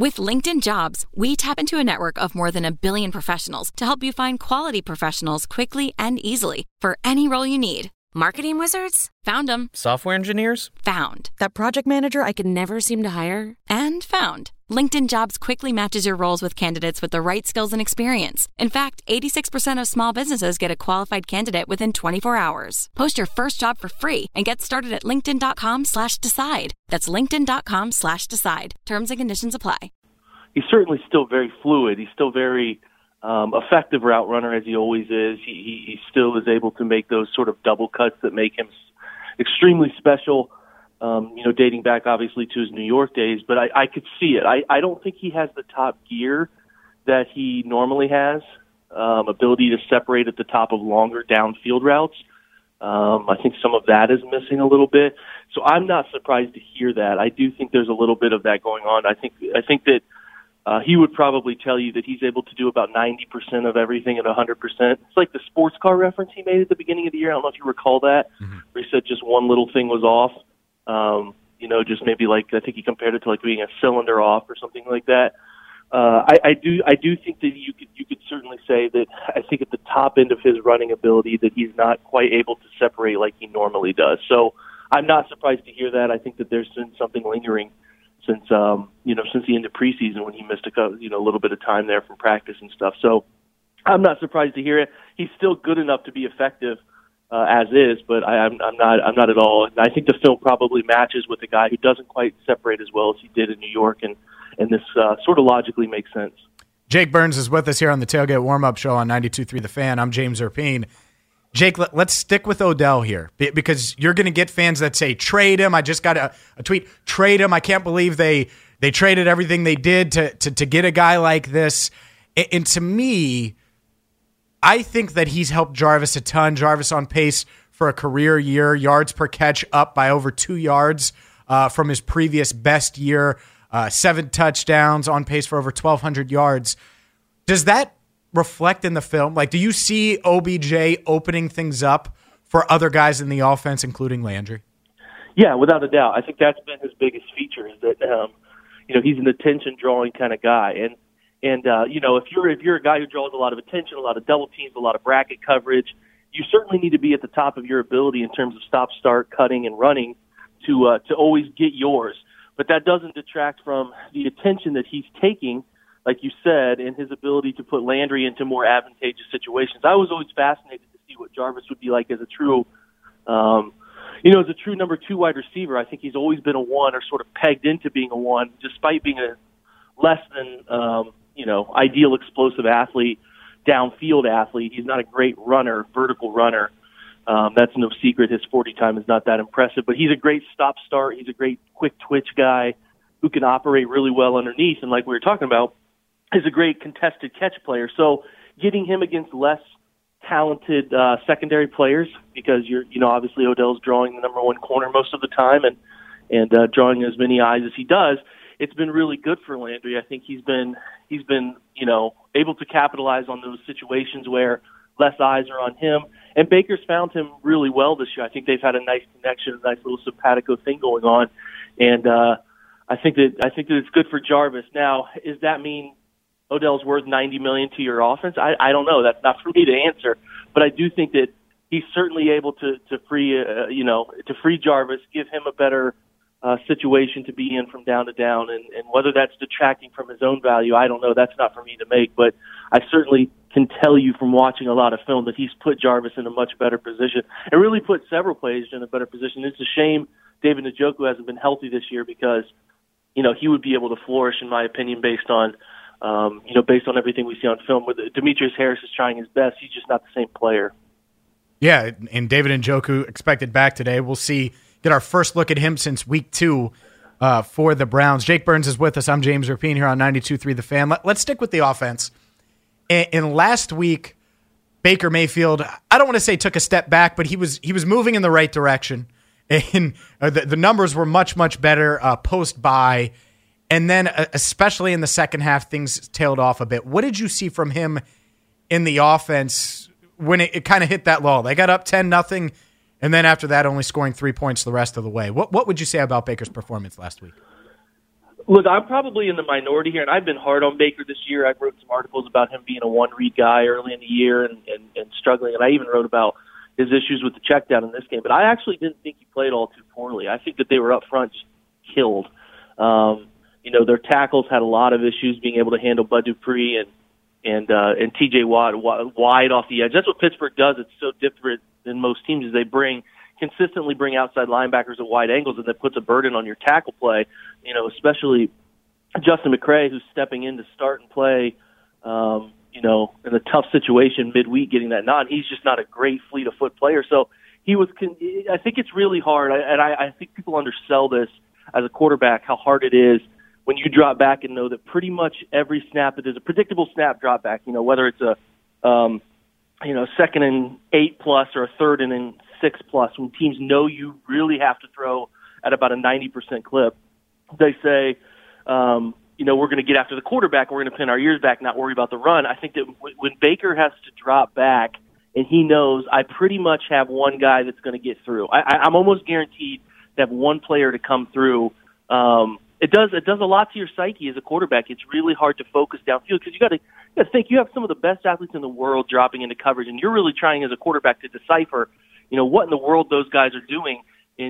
With LinkedIn Jobs, we tap into a network of more than 1 billion professionals to help you find quality professionals quickly and easily for any role you need. Marketing wizards? Found them. Software engineers? Found. That project manager I could never seem to hire? And found. LinkedIn Jobs quickly matches your roles with candidates with the right skills and experience. In fact, 86% of small businesses get a qualified candidate within 24 hours. Post your first job for free and get started at linkedin.com/decide. That's linkedin.com/decide. Terms and conditions apply. He's certainly still very fluid. He's still very effective route runner, as he always is. He still is able to make those sort of double cuts that make him extremely special. Dating back obviously to his New York days, but I could see it. I don't think he has the top gear that he normally has, ability to separate at the top of longer downfield routes. I think some of that is missing a little bit. So I'm not surprised to hear that. I do think there's a little bit of that going on. I think that he would probably tell you that he's able to do about 90% of everything at 100%. It's like the sports car reference he made at the beginning of the year. I don't know if you recall that, where he said just one little thing was off. Just maybe like, I think he compared it to like being a cylinder off or something like that. I do think that you could certainly say that I think at the top end of his running ability that he's not quite able to separate like he normally does. So I'm not surprised to hear that. I think that there's been something lingering since the end of preseason when he missed a little bit of time there from practice and stuff. So I'm not surprised to hear it. He's still good enough to be effective as is, but I'm not at all. And I think the film probably matches with a guy who doesn't quite separate as well as he did in New York, and this sort of logically makes sense. Jake Burns is with us here on the Tailgate Warm-Up Show on 92.3 The Fan. I'm James Erpine. Jake, let's stick with Odell here, because you're going to get fans that say, trade him. I just got a tweet, trade him. I can't believe they traded everything they did to get a guy like this. And to me, I think that he's helped Jarvis a ton. Jarvis on pace for a career year, yards per catch up by over 2 yards from his previous best year, 7 touchdowns, on pace for over 1,200 yards. Does that reflect in the film? Like, do you see OBJ opening things up for other guys in the offense, including Landry? Yeah, without a doubt. I think that's been his biggest feature, is that he's an attention-drawing kind of guy, and if you're a guy who draws a lot of attention, a lot of double teams, a lot of bracket coverage, you certainly need to be at the top of your ability in terms of stop, start, cutting, and running to always get yours. But that doesn't detract from the attention that he's taking, like you said, and his ability to put Landry into more advantageous situations. I was always fascinated to see what Jarvis would be like as a true, number 2 wide receiver. I think he's always been a 1, or sort of pegged into being a 1, despite being a less than ideal explosive athlete, downfield athlete. He's not a great runner, vertical runner. That's no secret. His 40 time is not that impressive, but he's a great stop-start. He's a great quick twitch guy who can operate really well underneath, and like we were talking about, is a great contested catch player. So getting him against less talented secondary players, because obviously Odell's drawing the number 1 corner most of the time and drawing as many eyes as he does, it's been really good for Landry. I think he's been able to capitalize on those situations where less eyes are on him. And Baker's found him really well this year. I think they've had a nice connection, a nice little simpatico thing going on. And I think that it's good for Jarvis. Now, does that mean Odell's worth $90 million to your offense? I don't know. That's not for me to answer. But I do think that he's certainly able to free Jarvis, give him a better situation to be in from down to down, and whether that's detracting from his own value, I don't know. That's not for me to make, but I certainly can tell you from watching a lot of film that he's put Jarvis in a much better position, and really put several players in a better position. It's a shame David Njoku hasn't been healthy this year, because he would be able to flourish, in my opinion, based on everything we see on film. With Demetrius Harris is trying his best, he's just not the same player. Yeah, and David Njoku expected back today. We'll get our first look at him since week 2 for the Browns. Jake Burns is with us. I'm James Erpine here on 92.3 The Fan. Let's stick with the offense. And last week, Baker Mayfield, I don't want to say took a step back, but he was moving in the right direction. And the numbers were much, much better post-bye. And then, especially in the second half, things tailed off a bit. What did you see from him in the offense when it kind of hit that lull? They got up 10-0, and then after that, only scoring 3 points the rest of the way. What would you say about Baker's performance last week? Look, I'm probably in the minority here, and I've been hard on Baker this year. I've wrote some articles about him being a one-read guy early in the year and struggling, and I even wrote about his issues with the check down in this game. But I actually didn't think he played all too poorly. I think that they were up front just killed. Their tackles had a lot of issues being able to handle Bud Dupree and T.J. Watt wide off the edge. That's what Pittsburgh does. It's so different than most teams is they consistently bring outside linebackers at wide angles, and that puts a burden on your tackle play, especially Justin McCray, who's stepping in to start and play, in a tough situation midweek getting that nod. He's just not a great fleet of foot player. So I think it's really hard, and I think people undersell this as a quarterback, how hard it is when you drop back and know that pretty much every snap, it is a predictable snap drop back, whether it's a, 2nd and 8+ or a 3rd and 6+, when teams know you really have to throw at about a 90% clip, they say, we're going to get after the quarterback, we're going to pin our ears back, not worry about the run. I think that when Baker has to drop back and he knows I pretty much have one guy that's going to get through, I'm almost guaranteed to have one player to come through. It does a lot to your psyche as a quarterback. It's really hard to focus downfield because you got to think you have some of the best athletes in the world dropping into coverage, and you're really trying as a quarterback to decipher, what in the world those guys are doing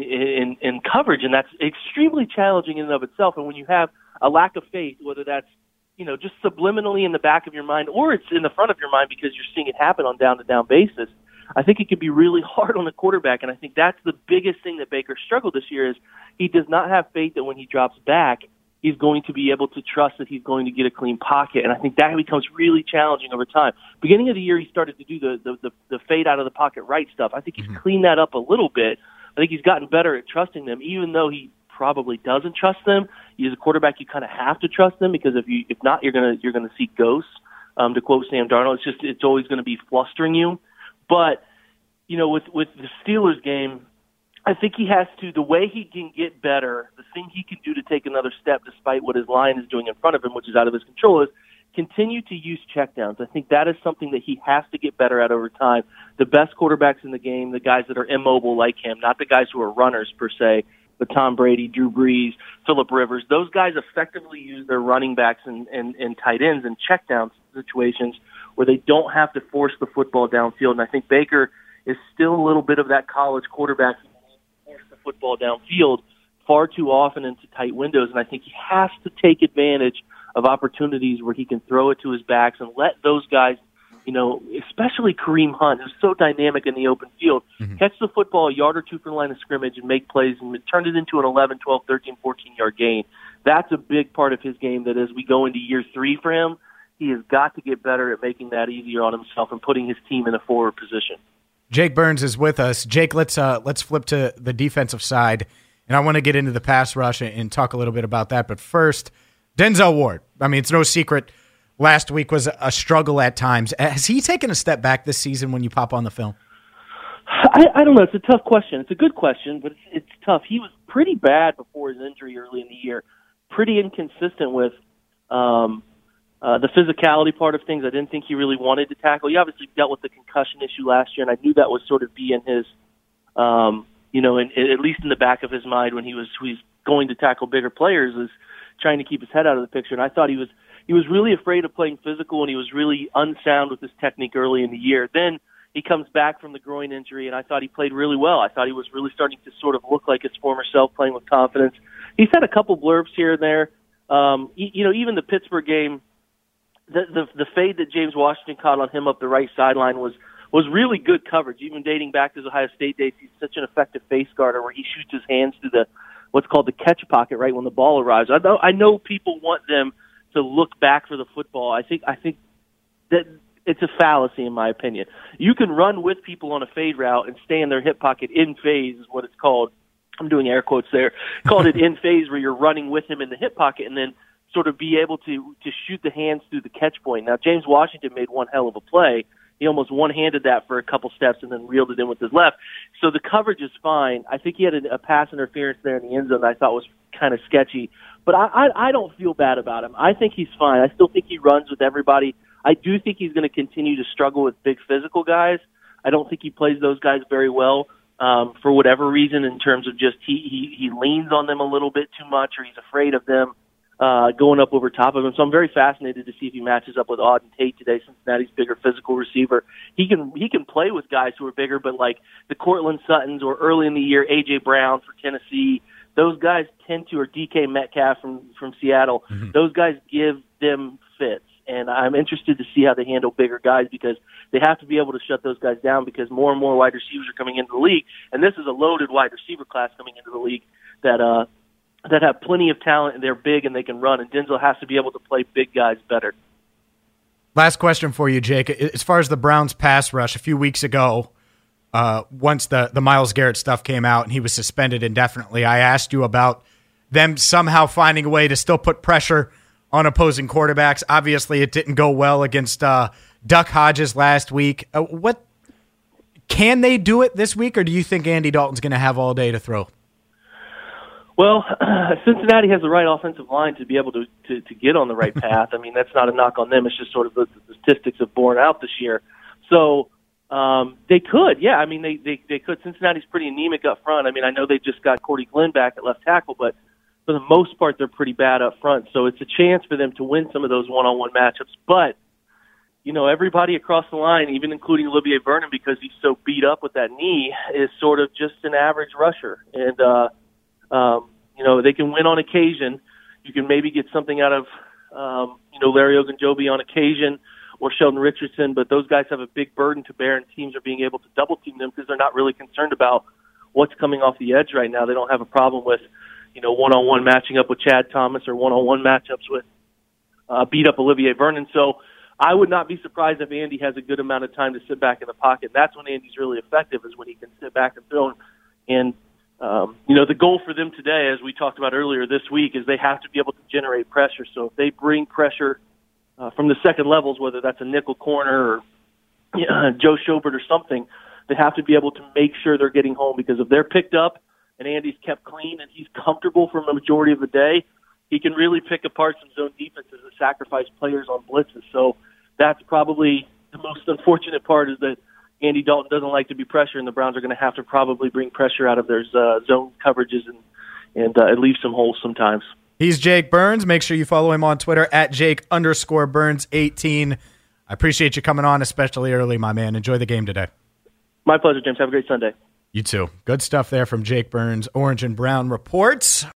in coverage, and that's extremely challenging in and of itself. And when you have a lack of faith, whether that's just subliminally in the back of your mind or it's in the front of your mind because you're seeing it happen on down-to-down basis, I think it can be really hard on the quarterback, and I think that's the biggest thing that Baker struggled this year is he does not have faith that when he drops back, he's going to be able to trust that he's going to get a clean pocket, and I think that becomes really challenging over time. Beginning of the year, he started to do the fade out of the pocket right stuff. I think he's cleaned that up a little bit. I think he's gotten better at trusting them, even though he probably doesn't trust them. As a quarterback, you kind of have to trust them because if not, you're gonna see ghosts. To quote Sam Darnold, it's always going to be flustering you. But with the Steelers game, I think he has to, the way he can get better, the thing he can do to take another step despite what his line is doing in front of him, which is out of his control, is continue to use checkdowns. I think that is something that he has to get better at over time. The best quarterbacks in the game, the guys that are immobile like him, not the guys who are runners per se, but Tom Brady, Drew Brees, Phillip Rivers, those guys effectively use their running backs and tight ends in checkdown situations where they don't have to force the football downfield. And I think Baker is still a little bit of that college quarterback who force the football downfield far too often into tight windows. And I think he has to take advantage of opportunities where he can throw it to his backs and let those guys, especially Kareem Hunt, who's so dynamic in the open field, catch the football a yard or two from the line of scrimmage and make plays and turn it into an 11, 12, 13, 14-yard gain. That's a big part of his game that as we go into year 3 for him, he has got to get better at making that easier on himself and putting his team in a forward position. Jake Burns is with us. Jake, let's flip to the defensive side, and I want to get into the pass rush and talk a little bit about that. But first, Denzel Ward. I mean, it's no secret last week was a struggle at times. Has he taken a step back this season when you pop on the film? I don't know. It's a tough question. It's a good question, but it's tough. He was pretty bad before his injury early in the year, pretty inconsistent with the physicality part of things. I didn't think he really wanted to tackle. He obviously dealt with the concussion issue last year, and I knew that would sort of be in his, at least in the back of his mind when he's going to tackle bigger players, is trying to keep his head out of the picture. And I thought he was really afraid of playing physical, and he was really unsound with his technique early in the year. Then he comes back from the groin injury, and I thought he played really well. I thought he was really starting to sort of look like his former self, playing with confidence. He's had a couple blurbs here and there. Even the Pittsburgh game, the fade that James Washington caught on him up the right sideline was really good coverage. Even dating back to his Ohio State days, he's such an effective face guarder where he shoots his hands through what's called the catch pocket right when the ball arrives. I know people want them to look back for the football. I think that it's a fallacy in my opinion. You can run with people on a fade route and stay in their hip pocket in phase is what it's called. I'm doing air quotes there. Called it in phase, where you're running with him in the hip pocket and then sort of be able to shoot the hands through the catch point. Now, James Washington made one hell of a play. He almost one-handed that for a couple steps and then reeled it in with his left. So the coverage is fine. I think he had a pass interference there in the end zone that I thought was kind of sketchy. But I don't feel bad about him. I think he's fine. I still think he runs with everybody. I do think he's going to continue to struggle with big physical guys. I don't think he plays those guys very well for whatever reason in terms of just he leans on them a little bit too much or he's afraid of them. going up over top of him. So I'm very fascinated to see if he matches up with Auden Tate today. Cincinnati's bigger physical receiver. He can play with guys who are bigger, but like the Cortland Suttons or early in the year A.J. Brown for Tennessee, those guys tend to, or DK Metcalf from Seattle, those guys give them fits. And I'm interested to see how they handle bigger guys because they have to be able to shut those guys down because more and more wide receivers are coming into the league. And this is a loaded wide receiver class coming into the league that have plenty of talent and they're big and they can run. And Denzel has to be able to play big guys better. Last question for you, Jake. As far as the Browns pass rush, a few weeks ago, once the Myles Garrett stuff came out and he was suspended indefinitely, I asked you about them somehow finding a way to still put pressure on opposing quarterbacks. Obviously, it didn't go well against Duck Hodges last week. What can they do it this week, or do you think Andy Dalton's going to have all day to throw? Well, Cincinnati has the right offensive line to be able to get on the right path. I mean, that's not a knock on them. It's just sort of the statistics have borne out this year. So they could, yeah. I mean, they could. Cincinnati's pretty anemic up front. I mean, I know they just got Cordy Glenn back at left tackle, but for the most part, they're pretty bad up front. So it's a chance for them to win some of those one-on-one matchups. But, you know, everybody across the line, even including Olivier Vernon, because he's so beat up with that knee, is sort of just an average rusher. And, you know, they can win on occasion. You can maybe get something out of, you know, Larry Ogunjobi on occasion or Sheldon Richardson, but those guys have a big burden to bear, and teams are being able to double-team them because they're not really concerned about what's coming off the edge right now. They don't have a problem with, you know, one-on-one matching up with Chad Thomas or one-on-one matchups with beat-up Olivier Vernon. So I would not be surprised if Andy has a good amount of time to sit back in the pocket. That's when Andy's really effective, is when he can sit back and throw. And, you know, the goal for them today, as we talked about earlier this week, is they have to be able to generate pressure. So if they bring pressure from the second levels, whether that's a nickel corner or Joe Schobert or something, they have to be able to make sure they're getting home, because if they're picked up and Andy's kept clean and he's comfortable for the majority of the day, he can really pick apart some zone defenses that sacrifice players on blitzes. So that's probably the most unfortunate part, is that Andy Dalton doesn't like to be pressured, and the Browns are going to have to probably bring pressure out of their zone coverages and leave some holes sometimes. He's Jake Burns. Make sure you follow him on Twitter at Jake_Burns18. I appreciate you coming on, especially early, my man. Enjoy the game today. My pleasure, James. Have a great Sunday. You too. Good stuff there from Jake Burns. Orange and Brown reports.